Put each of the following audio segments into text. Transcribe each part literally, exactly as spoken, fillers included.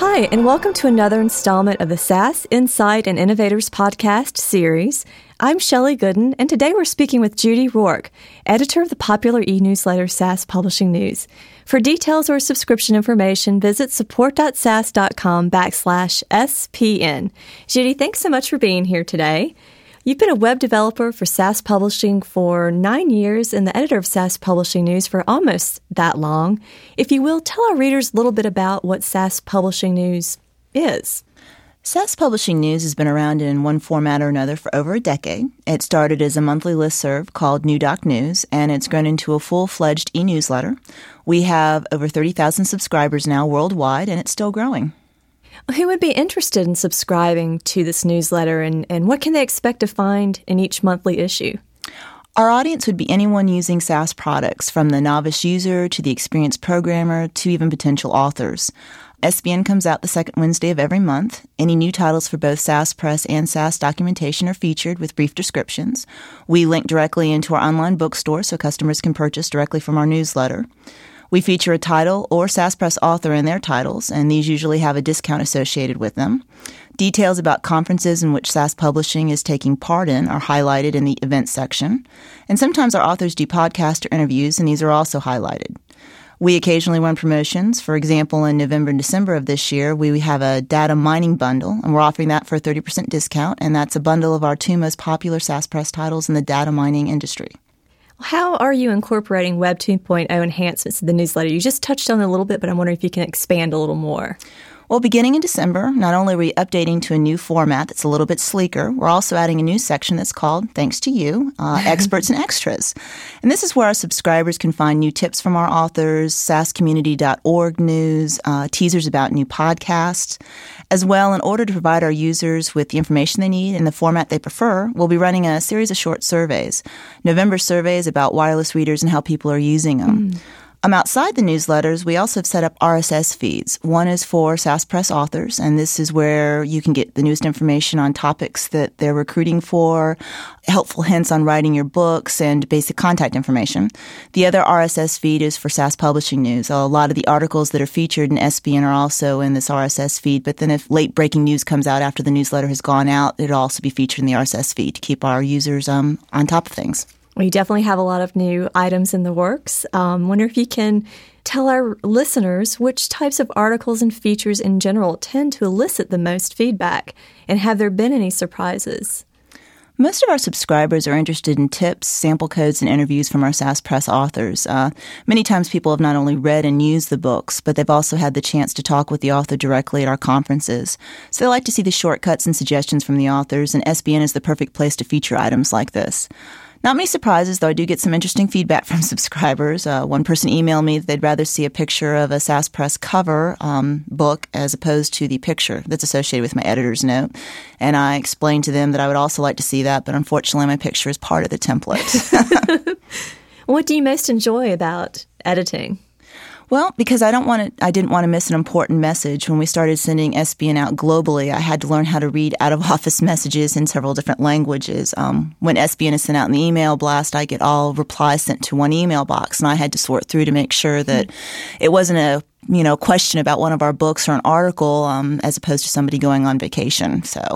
Hi, and welcome to another installment of the SaaS Insight and Innovators podcast series. I'm Shelley Gooden, and today we're speaking with Judy Rourke, editor of the popular e-newsletter SaaS Publishing News. For details or subscription information, visit support.sas.com backslash SPN. Judy, thanks so much for being here today. You've been a web developer for SaaS Publishing for nine years and the editor of SaaS Publishing News for almost that long. If you will, tell our readers a little bit about what SaaS Publishing News is. SaaS Publishing News has been around in one format or another for over a decade. It started as a monthly listserv called New Doc News, and it's grown into a full-fledged e-newsletter. We have over thirty thousand subscribers now worldwide, and it's still growing. Who would be interested in subscribing to this newsletter, and, and what can they expect to find in each monthly issue? Our audience would be anyone using SaaS products, from the novice user to the experienced programmer to even potential authors. S B N comes out the second Wednesday of every month. Any new titles for both SaaS Press and SaaS Documentation are featured with brief descriptions. We link directly into our online bookstore so customers can purchase directly from our newsletter. We feature a title or SaaS Press author in their titles, and these usually have a discount associated with them. Details about conferences in which SaaS Publishing is taking part in are highlighted in the events section. And sometimes our authors do podcast or interviews, and these are also highlighted. We occasionally run promotions. For example, in November and December of this year, we have a data mining bundle, and we're offering that for a thirty percent discount, and that's a bundle of our two most popular SaaS Press titles in the data mining industry. How are you incorporating Web two point oh enhancements in the newsletter? You just touched on it a little bit, but I'm wondering if you can expand a little more. Well, beginning in December, not only are we updating to a new format that's a little bit sleeker, we're also adding a new section that's called, thanks to you, uh, Experts and Extras. And this is where our subscribers can find new tips from our authors, SaaS community dot org news, uh, teasers about new podcasts. As well, in order to provide our users with the information they need in the format they prefer, we'll be running a series of short surveys. November surveys about wireless readers and how people are using them. Mm. Um, outside the newsletters, we also have set up R S S feeds. One is for SaaS Press authors, and this is where you can get the newest information on topics that they're recruiting for, helpful hints on writing your books, and basic contact information. The other R S S feed is for SaaS Publishing News. A lot of the articles that are featured in S B N are also in this R S S feed, but then if late-breaking news comes out after the newsletter has gone out, it'll also be featured in the R S S feed to keep our users um, on top of things. We definitely have a lot of new items in the works. Um, wonder if you can tell our listeners which types of articles and features in general tend to elicit the most feedback, and have there been any surprises? Most of our subscribers are interested in tips, sample codes, and interviews from our SaaS Press authors. Uh, many times people have not only read and used the books, but they've also had the chance to talk with the author directly at our conferences. So they like to see the shortcuts and suggestions from the authors, and S B N is the perfect place to feature items like this. Not many surprises, though I do get some interesting feedback from subscribers. Uh, one person emailed me that they'd rather see a picture of a SaaS Press cover um, book as opposed to the picture that's associated with my editor's note. And I explained to them that I would also like to see that, but unfortunately my picture is part of the template. What do you most enjoy about editing? Well, because I don't want to, I didn't want to miss an important message. When we started sending S B N out globally, I had to learn how to read out-of-office messages in several different languages. Um, when S B N is sent out in the email blast, I get all replies sent to one email box, and I had to sort through to make sure that mm-hmm. it wasn't a you know question about one of our books or an article, um, as opposed to somebody going on vacation. So.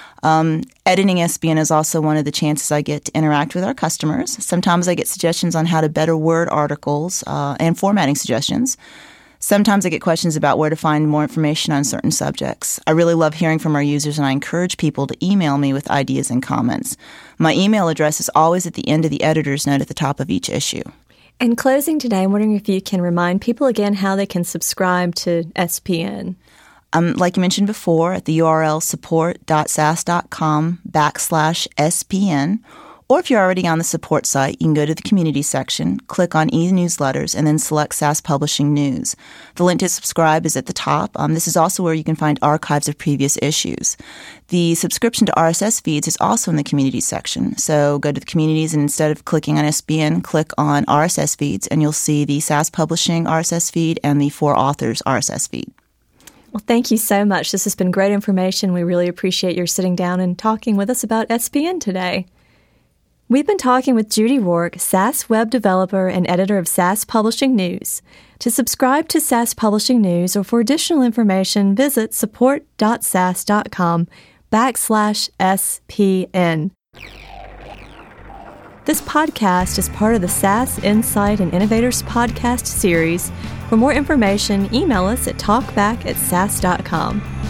Um, editing S B N is also one of the chances I get to interact with our customers. Sometimes I get suggestions on how to better word articles uh, and formatting suggestions. Sometimes I get questions about where to find more information on certain subjects. I really love hearing from our users, and I encourage people to email me with ideas and comments. My email address is always at the end of the editor's note at the top of each issue. In closing today, I'm wondering if you can remind people again how they can subscribe to S P N. Um, like you mentioned before, at the U R L support.sas.com backslash SPN. Or if you're already on the support site, you can go to the community section, click on e-newsletters, and then select SaaS Publishing News. The link to subscribe is at the top. Um, this is also where you can find archives of previous issues. The subscription to R S S feeds is also in the community section. So go to the communities, and instead of clicking on S B N, click on R S S feeds, and you'll see the SaaS Publishing R S S feed and the For Authors R S S feed. Well, thank you so much. This has been great information. We really appreciate your sitting down and talking with us about S B N today. We've been talking with Judy Rourke, SaaS web developer and editor of SaaS Publishing News. To subscribe to SaaS Publishing News or for additional information, visit support.sas.com backslash SPN. This podcast is part of the SaaS Insight and Innovators podcast series. For more information, email us at talkback at sas dot com.